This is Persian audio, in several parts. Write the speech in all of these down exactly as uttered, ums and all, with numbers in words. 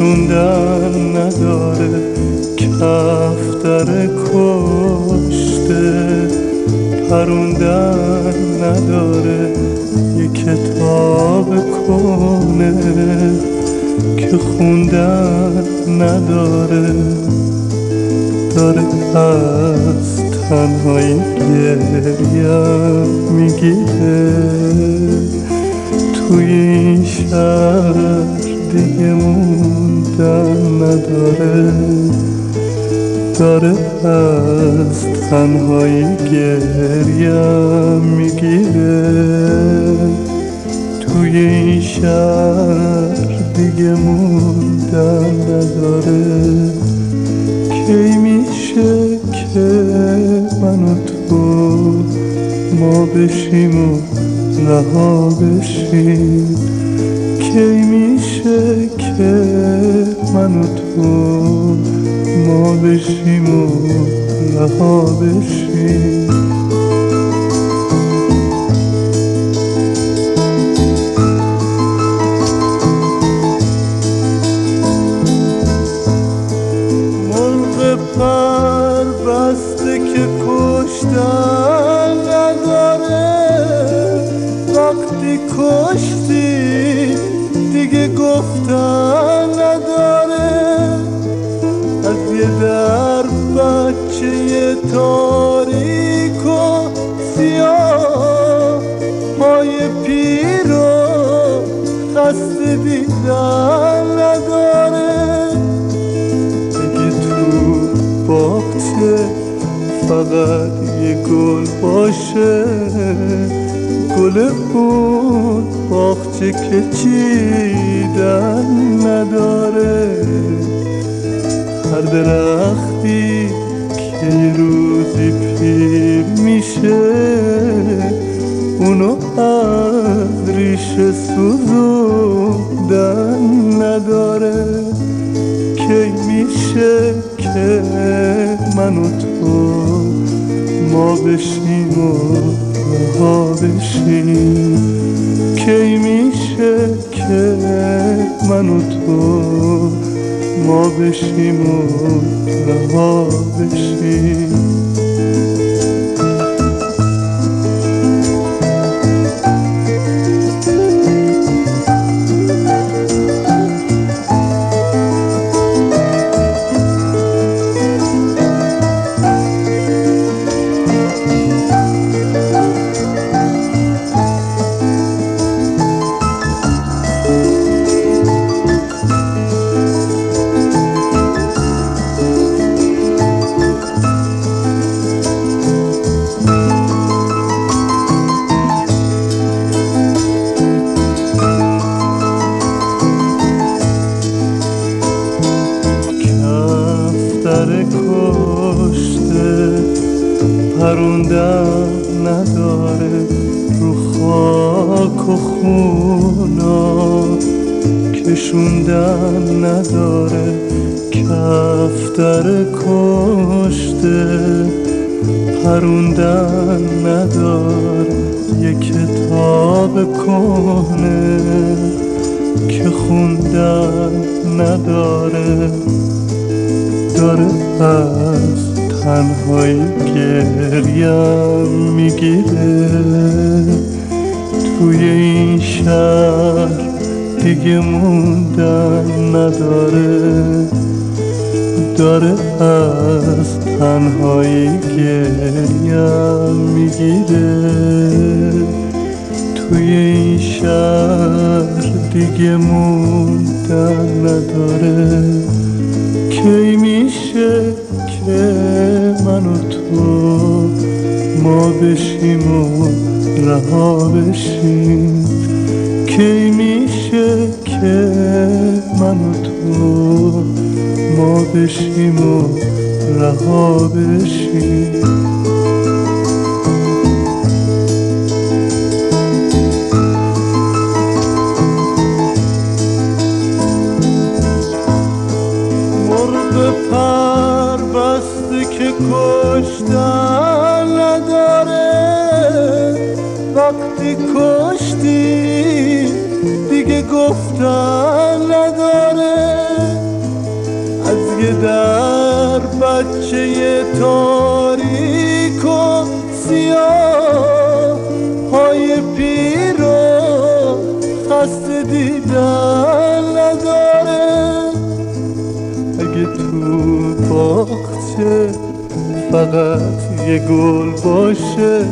کشوندن نداره، کفتر کشته پروندن نداره. یه کتاب کنه که خوندن نداره، داره از تنهایی گریم میگیره. توی این شهر دیگه موندن نداره، داره از تنهایی گریم میگیره. توی این شهر دیگه موندن نداره. کی میشه که من و تو ما بشیم و رها بشیم؟ کی میشه که من و تو ما بشیم و رها بشیم؟ مرغ پر بسته که کشتن نداره، وقتی کشتی دیگه گفتن نداره. از یه در بچه تاریک و سیاه پای پیرو خسته دیدن نداره. اگه تو باغچه فقط یه گل باشه، گل اون باغچه که چیدن نداره. هر درختی که یه روزی پیر میشه، اونو از ریشه سوزوندن نداره. کی میشه که من و تو ما بشیم و رها بشیم؟ کی میشه که من و تو ما بشیم و رها بشیم؟ کشته پروندن نداره، رو خاک و خونا کشوندن نداره. کفتر کشته پروندن نداره. یه کتاب کنه که خوندن نداره، داره از تنهایی گریم میگیره. توی این شهر دیگه موندن نداره، داره از تنهایی گریم میگیره. توی این شهر دیگه موندن نداره. کی میشه که من و تو ما بشیم و رها بشیم؟ کی میشه که من و تو ما بشیم و رها بشیم؟ پر بسته که کشتن نداره، وقتی کشتی دیگه گفتن نداره. اگه در بچه تاریک و سیاه های پیرو خسته دیدن نداره، اگه تو باغچه فقط یه گل باشه،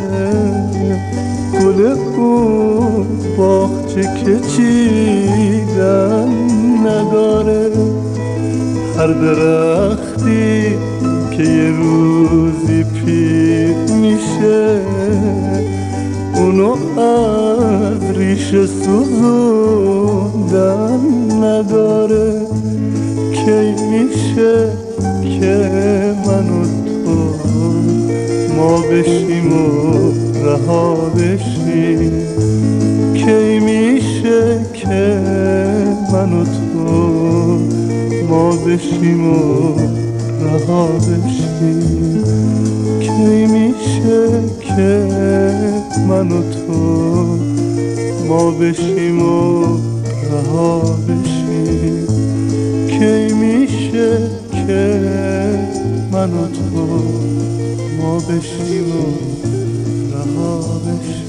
گل اون باغچه که چیدن نداره. هر درختی که یه روزی پیر میشه، اونو از ریشه سوزوندن نداره. کی میشه که من و تو ما بشیم و رها بشیم؟ کی میشه که من و تو ما بشیم و رها بشیم؟ کی میشه که من و تو ما بشیم و رها بشیم؟ کی میشه که من و تو ما بشیم و رها بشیم؟